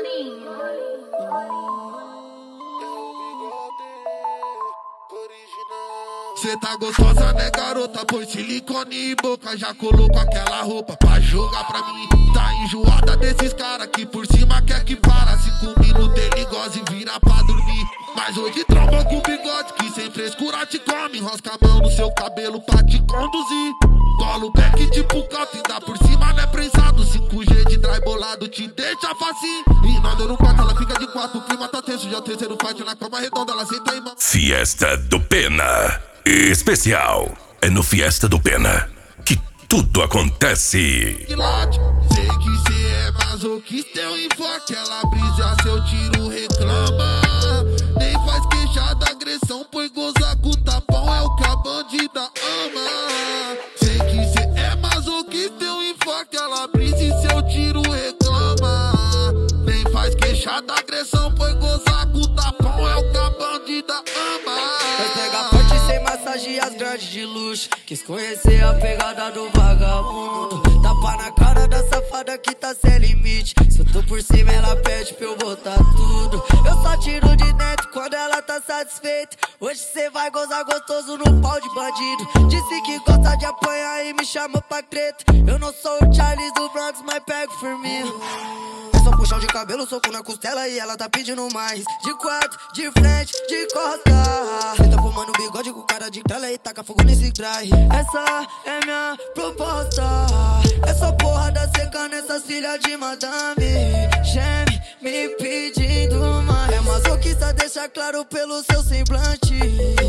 Cê tá gostosa, né, garota? Põe silicone em boca, já colocou aquela roupa pra jogar pra mim. Tá enjoada desses cara que por cima quer que para. 5 minutos ele goza e vira pra dormir. Mas hoje tromba com o bigode que sem frescura te come. Enrosca a mão no seu cabelo pra te conduzir. Cola o back tipo calça e dá por cima, né, prensado. 5G de dry bolado te deixa facinho. E nós dando quatro, ela fica de quatro. O clima tá tenso, já o terceiro fight na cama redonda, ela senta em mão. Fiesta do Pena especial. É no Fiesta do Pena que tudo acontece. Sei que cê é masoquista, eu enfoque. Ela brisa, seu tiro reclama. Nem faz queixa da agressão, pois goza com o tapão é o que a bandida ama. Sei que cê é masoquista, eu enfoque. Ela brisa e seu tiro reclama. Nem faz queixa da agressão, pois goza com o tapão é o que a bandida ama. Massagias grandes de luxo, quis conhecer a pegada do vagabundo. Tapa na cara da safada que tá sem limite. Se eu tô por cima ela pede pra eu botar tudo. Eu só tiro de dentro quando ela tá satisfeita. Hoje cê vai gozar gostoso no pau de bandido. Disse que gosta de apanhar e me chama pra treta. Eu não sou o Charles do Bronx, mas pego firminho. É só puxão de cabelo, soco na costela e ela tá pedindo mais. De quatro, de frente, de costa. Cê tá fumando bigode com cara de tela e taca fogo nesse dry. Essa é minha proposta. Essa porra da seca nessas filhas de madame. Geme me pedindo mais. É masoquista, deixa claro pelo seu semblante.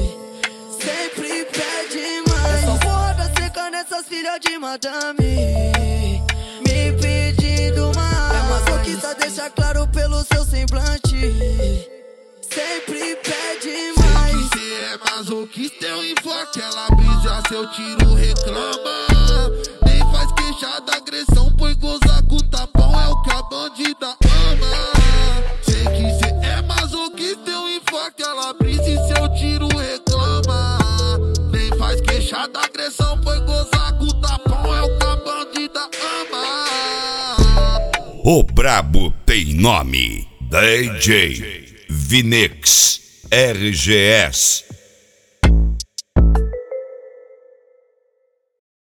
Sempre pede mais. Essa porra da seca nessas filhas de madame. Me pedindo mais. É masoquista, deixa claro pelo seu semblante. Sempre pede mais. Sei que cê é masoquista, eu enfoque. Ela brisa, seu tiro reclama. Nem faz queixa da agressão, pois goza com o tapão é o que a bandida ama. Sei que cê é masoquista, eu enfoque. Ela brisa e seu tiro reclama. Nem faz queixa da agressão, pois goza com o tapão é o que a bandida ama. O brabo tem nome. DJ Vinix RGS.